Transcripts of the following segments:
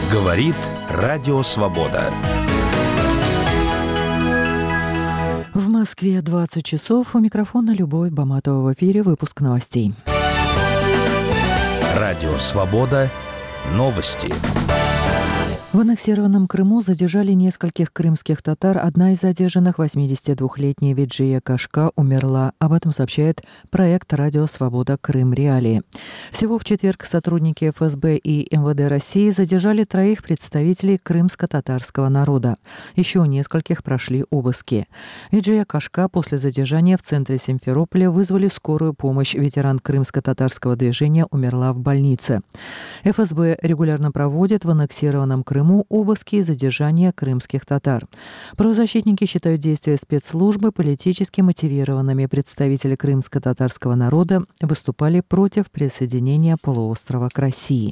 Говорит Радио Свобода. В Москве 20 часов. У микрофона Любовь Баматова. В эфире выпуск новостей. Радио Свобода. Новости. В аннексированном Крыму задержали нескольких крымских татар. Одна из задержанных, 82-летняя Виджия Кашка, умерла. Об этом сообщает проект «Радио Свобода. Крым. Реалии». Всего в четверг сотрудники ФСБ и МВД России задержали 3 представителей крымско-татарского народа. Еще у нескольких прошли обыски. Виджия Кашка после задержания в центре Симферополя вызвали скорую помощь. Ветеран крымско-татарского движения умерла в больнице. ФСБ регулярно проводит в аннексированном Крыму обыски и задержания крымских татар. Правозащитники считают действия спецслужбы политически мотивированными. Представители крымско-татарского народа выступали против присоединения полуострова к России.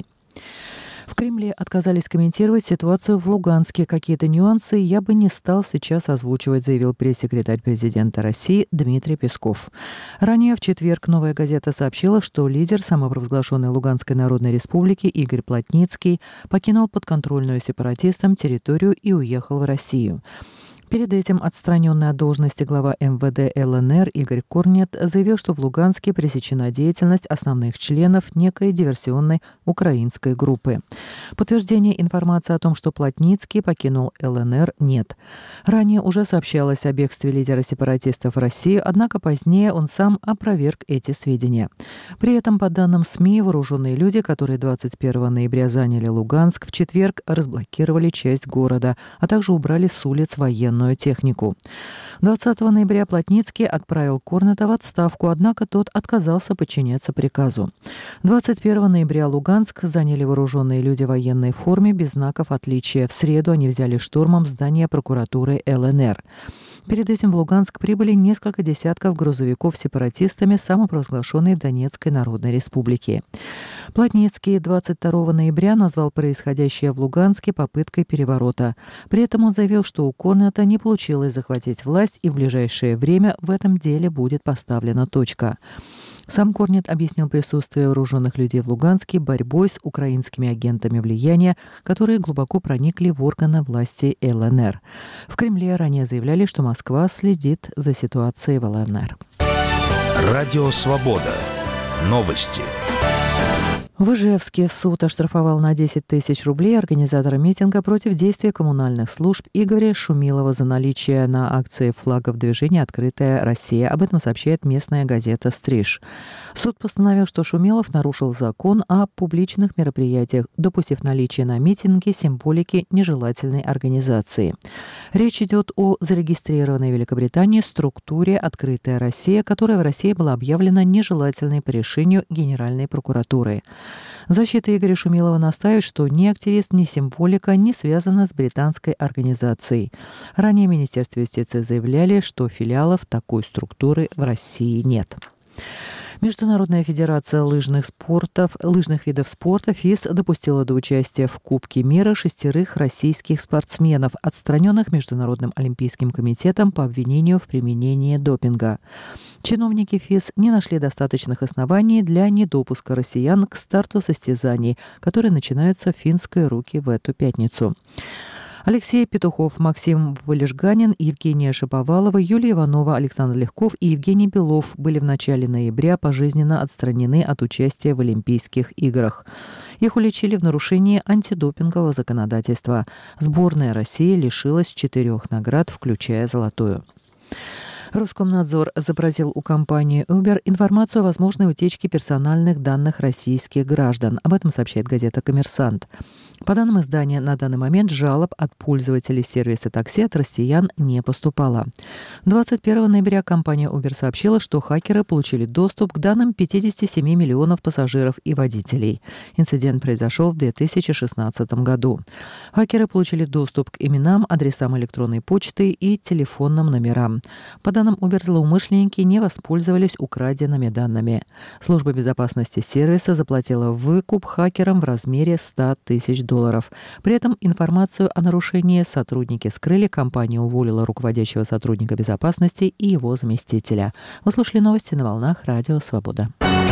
В Кремле отказались комментировать ситуацию в Луганске. Какие-то нюансы я бы не стал сейчас озвучивать, заявил пресс-секретарь президента России Дмитрий Песков. Ранее в четверг «Новая газета» сообщила, что лидер самопровозглашенной Луганской Народной Республики Игорь Плотницкий покинул подконтрольную сепаратистам территорию и уехал в Россию. Перед этим отстраненный от должности глава МВД ЛНР Игорь Корнет заявил, что в Луганске пресечена деятельность основных членов некой диверсионной украинской группы. Подтверждения информации о том, что Плотницкий покинул ЛНР, нет. Ранее уже сообщалось о бегстве лидера сепаратистов в Россию, однако позднее он сам опроверг эти сведения. При этом, по данным СМИ, вооруженные люди, которые 21 ноября заняли Луганск, в четверг разблокировали часть города, а также убрали с улиц военную технику. 20 ноября Плотницкий отправил Корнета в отставку, однако тот отказался подчиняться приказу. 21 ноября Луганск заняли вооруженные люди в военной форме без знаков отличия. В среду они взяли штурмом здание прокуратуры ЛНР. Перед этим в Луганск прибыли несколько десятков грузовиков с сепаратистами самопровозглашенной Донецкой Народной Республики. Плотницкий 22 ноября назвал происходящее в Луганске попыткой переворота. При этом он заявил, что у Корнета не получилось захватить власть, и в ближайшее время в этом деле будет поставлена точка. Сам Корнет объяснил присутствие вооруженных людей в Луганске борьбой с украинскими агентами влияния, которые глубоко проникли в органы власти ЛНР. В Кремле ранее заявляли, что Москва следит за ситуацией в ЛНР. Радио Свобода. Новости. В Ижевске суд оштрафовал на 10 тысяч рублей организатора митинга против действий коммунальных служб Игоря Шумилова за наличие на акции флагов движения «Открытая Россия». Об этом сообщает местная газета «Стриж». Суд постановил, что Шумилов нарушил закон о публичных мероприятиях, допустив наличие на митинге символики нежелательной организации. Речь идет о зарегистрированной в Великобритании структуре «Открытая Россия», которая в России была объявлена нежелательной по решению Генеральной прокуратуры. Защита Игоря Шумилова настаивает, что ни активист, ни символика не связаны с британской организацией. Ранее Министерство юстиции заявляли, что филиалов такой структуры в России нет. Международная федерация лыжных видов спорта ФИС допустила до участия в Кубке мира 6 российских спортсменов, отстраненных Международным олимпийским комитетом по обвинению в применении допинга. Чиновники ФИС не нашли достаточных оснований для недопуска россиян к старту состязаний, которые начинаются в финской Руки в эту пятницу. Алексей Петухов, Максим Валежганин, Евгения Шаповалова, Юлия Иванова, Александр Легков и Евгений Белов были в начале ноября пожизненно отстранены от участия в Олимпийских играх. Их уличили в нарушении антидопингового законодательства. Сборная России лишилась 4 наград, включая золотую. Роскомнадзор запросил у компании Uber информацию о возможной утечке персональных данных российских граждан. Об этом сообщает газета «Коммерсант». По данным издания, на данный момент жалоб от пользователей сервиса такси от россиян не поступало. 21 ноября компания Uber сообщила, что хакеры получили доступ к данным 57 миллионов пассажиров и водителей. Инцидент произошел в 2016 году. Хакеры получили доступ к именам, адресам электронной почты и телефонным номерам. По данным Uber, злоумышленники не воспользовались украденными данными. Служба безопасности сервиса заплатила выкуп хакерам в размере $100 тысяч. При этом информацию о нарушении сотрудники скрыли, компания уволила руководящего сотрудника безопасности и его заместителя. Вы слушали новости на волнах Радио Свобода.